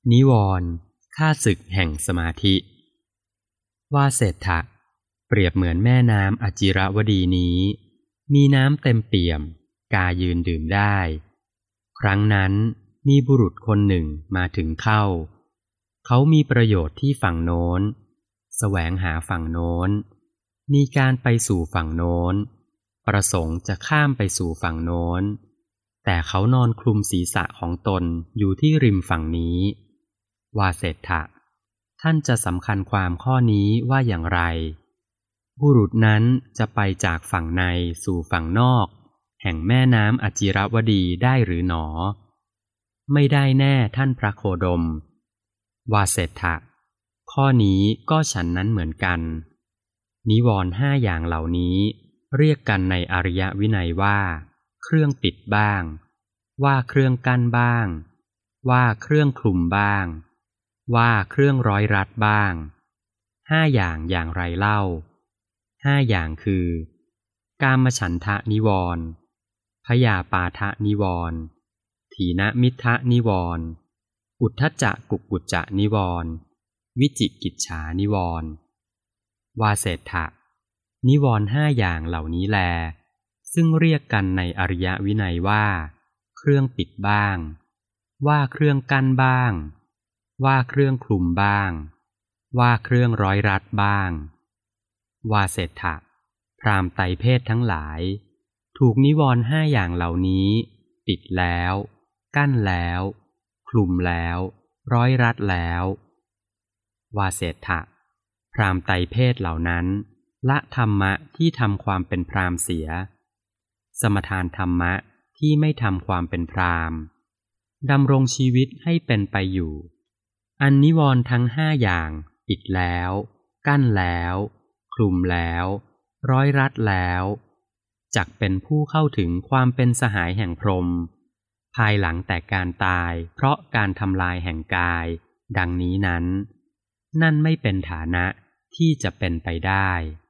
นิวรณ์ข้าศึกแห่งสมาธิว่าเศรษฐะเปรียบเหมือนแม่น้ำอจิรวดีนี้มีน้ำเต็มเปี่ยมกายืนดื่มได้ครั้งนั้นมีบุรุษคนหนึ่งมาถึงเข้าเขามีประโยชน์ที่ฝั่งโน้นแสวงหาฝั่งโน้นมีการไปสู่ฝั่งโน้นประสงค์จะข้ามไปสู่ฝั่งโน้นแต่เขานอนคลุมศีรษะของตนอยู่ที่ริมฝั่งนี้ว่าเศรษฐะท่านจะสำคัญความข้อนี้ว่าอย่างไรบุรุษนั้นจะไปจากฝั่งในสู่ฝั่งนอกแห่งแม่น้ำอจิรวดีได้หรือหนอไม่ได้แน่ท่านพระโคดมว่าเศรษฐะข้อนี้ก็ฉันนั้นเหมือนกันนิวรณ์ห้าอย่างเหล่านี้เรียกกันในอริยวินัยว่าเครื่องปิดบ้างว่าเครื่องกั้นบ้างว่าเครื่องคลุมบ้างว่าเครื่องร้อยรัดบ้างห้าอย่างไรเล่าห้าอย่างคือกามฉันทะนิวรณ์พยาปาทะนิวรณ์ถีนมิทธะนิวรณ์อุทธัจจะกุกกุจจะนิวรณ์วิจิกิจฉานิวรณ์ว่าเศรษฐะนิวรณ์ห้าอย่างเหล่านี้แลซึ่งเรียกกันในอริยวินัยว่าเครื่องปิดบ้างว่าเครื่องกั้นบ้างว่าเครื่องคลุมบ้างว่าเครื่องร้อยรัดบ้างว่าเศรษฐะพราหมณ์ไตรเพศทั้งหลายถูกนิวรณ์ห้าอย่างเหล่านี้ปิดแล้วกั้นแล้วคลุมแล้วร้อยรัดแล้วว่าเศรษฐะพราหมณ์ไตรเพศเหล่านั้นละธรรมะที่ทำความเป็นพราหมณ์เสียสมทานธรรมะที่ไม่ทำความเป็นพราหมณ์ดำรงชีวิตให้เป็นไปอยู่อันนิวรณ์ทั้งห้าอย่างปิดแล้วกั้นแล้วคลุมแล้วร้อยรัดแล้วจักเป็นผู้เข้าถึงความเป็นสหายแห่งพรหมภายหลังแต่การตายเพราะการทำลายแห่งกายดังนี้นั้นนั่นไม่เป็นฐานะที่จะเป็นไปได้